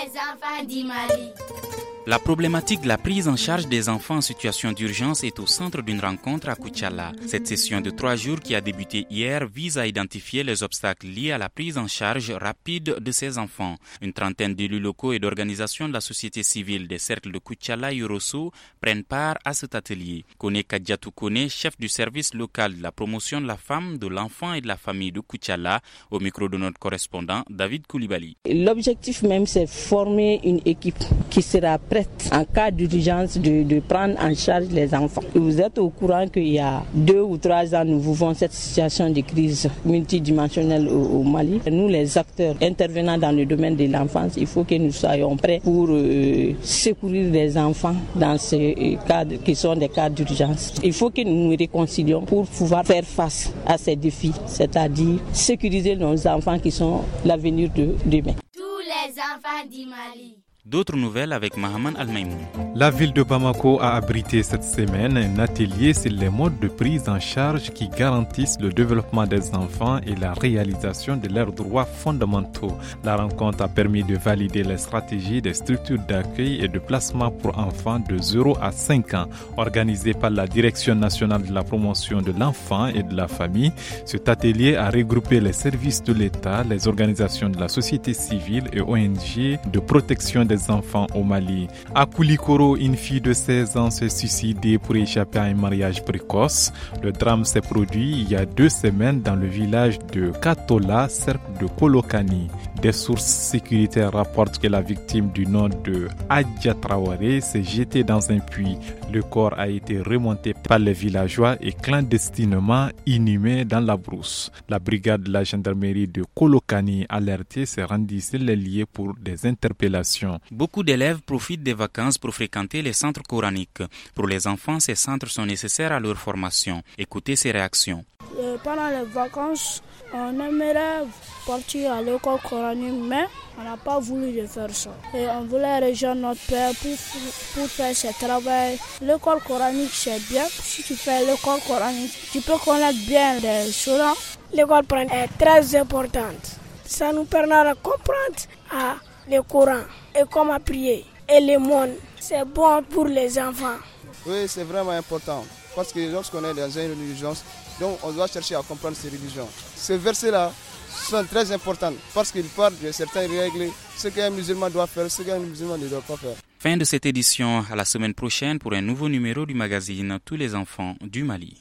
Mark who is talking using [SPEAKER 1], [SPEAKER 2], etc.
[SPEAKER 1] les enfants du Mali.
[SPEAKER 2] La problématique de la prise en charge des enfants en situation d'urgence est au centre d'une rencontre à Koutiala. Cette session de 3 jours qui a débuté hier vise à identifier les obstacles liés à la prise en charge rapide de ces enfants. Une trentaine d'élus locaux et d'organisations de la société civile des cercles de Koutiala et Yorosso prennent part à cet atelier. Kone Kadjatou Kone, chef du service local de la promotion de la femme, de l'enfant et de la famille de Koutiala, au micro de notre correspondant David Koulibaly.
[SPEAKER 3] L'objectif même, c'est former une équipe qui sera prête en cas d'urgence de prendre en charge les enfants. Vous êtes au courant qu'il y a 2 ou 3 ans, nous vivons cette situation de crise multidimensionnelle au Mali. Nous, les acteurs intervenant dans le domaine de l'enfance, il faut que nous soyons prêts pour secourir les enfants dans ces cadres qui sont des cas d'urgence. Il faut que nous nous réconcilions pour pouvoir faire face à ces défis, c'est-à-dire sécuriser nos enfants qui sont l'avenir de demain.
[SPEAKER 1] Tous les enfants du Mali.
[SPEAKER 2] D'autres nouvelles avec Mahaman Al-Maïmoun.
[SPEAKER 4] La ville de Bamako a abrité cette semaine un atelier sur les modes de prise en charge qui garantissent le développement des enfants et la réalisation de leurs droits fondamentaux. La rencontre a permis de valider les stratégies des structures d'accueil et de placement pour enfants de 0 à 5 ans. Organisé par la Direction nationale de la promotion de l'enfant et de la famille, cet atelier a regroupé les services de l'État, les organisations de la société civile et ONG de protection des enfants au Mali. À Koulikoro, une fille de 16 ans s'est suicidée pour échapper à un mariage précoce. Le drame s'est produit il y a 2 semaines dans le village de Katola, cercle de Kolokani. Des sources sécuritaires rapportent que la victime du nom de Adja Traoré s'est jetée dans un puits. Le corps a été remonté par les villageois et clandestinement inhumé dans la brousse. La brigade de la gendarmerie de Kolokani alertée s'est rendue sur les lieux pour des interpellations.
[SPEAKER 2] Beaucoup d'élèves profitent des vacances pour fréquenter les centres coraniques. Pour les enfants, ces centres sont nécessaires à leur formation. Écoutez ces réactions.
[SPEAKER 5] Pendant les vacances, on aimerait partir à l'école coranique, mais on n'a pas voulu de faire ça. Et on voulait rejoindre notre père pour faire ce travail. L'école coranique, c'est bien. Si tu fais l'école coranique, tu peux connaître bien les choses.
[SPEAKER 6] L'école coranique est très importante. Ça nous permet de comprendre le Coran et comment prier. Et le monde, c'est bon pour les enfants.
[SPEAKER 7] Oui, c'est vraiment important. Parce que lorsqu'on est dans une religion, donc on doit chercher à comprendre ces religions. Ces versets-là sont très importants parce qu'ils parlent de certaines règles, ce qu'un musulman doit faire, ce qu'un musulman ne doit pas faire.
[SPEAKER 2] Fin de cette édition, à la semaine prochaine pour un nouveau numéro du magazine Tous les enfants du Mali.